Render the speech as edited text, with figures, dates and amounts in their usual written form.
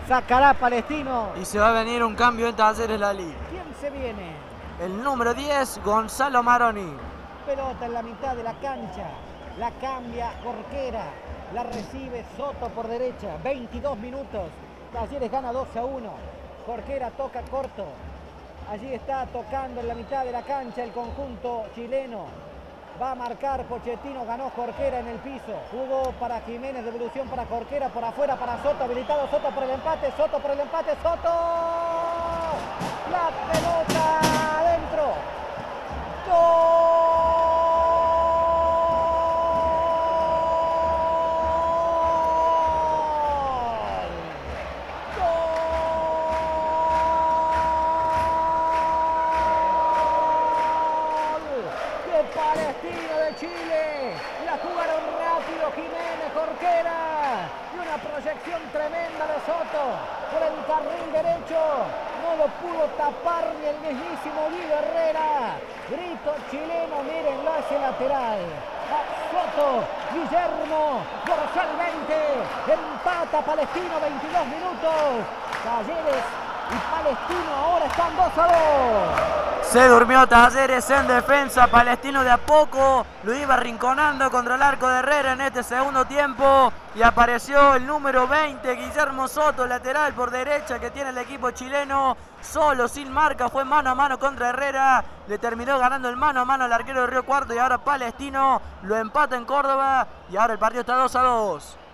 Sacará Palestino. Y se va a venir un cambio en Talleres Lalí. ¿Quién se viene? El número 10, Gonzalo Maroni. Pelota en la mitad de la cancha. La cambia Jorquera. La recibe Soto por derecha. 22 minutos. Talleres gana 2-1. Jorquera toca corto. Allí está tocando en la mitad de la cancha el conjunto chileno. Va a marcar Pochettino, ganó Jorquera en el piso. Jugó para Jiménez, devolución para Jorquera, por afuera para Soto, habilitado Soto por el empate, Soto por el empate, Soto. La pelota adentro. ¡Gol! Palestino de Chile, la jugaron rápido Jiménez, Jorquera, y una proyección tremenda de Soto por el carril derecho, no lo pudo tapar ni el mismísimo Guido Herrera. Grito chileno, mírenlo, ese lateral. A Soto, Guillermo, dorsalmente, empata Palestino, 22 minutos. Talleres y Palestino ahora están 2-2. Se durmió Talleres en defensa, Palestino de a poco lo iba arrinconando contra el arco de Herrera en este segundo tiempo y apareció el número 20, Guillermo Soto, lateral por derecha que tiene el equipo chileno, solo, sin marca, fue mano a mano contra Herrera, le terminó ganando el mano a mano al arquero de Río Cuarto y ahora Palestino lo empata en Córdoba y ahora el partido está 2-2.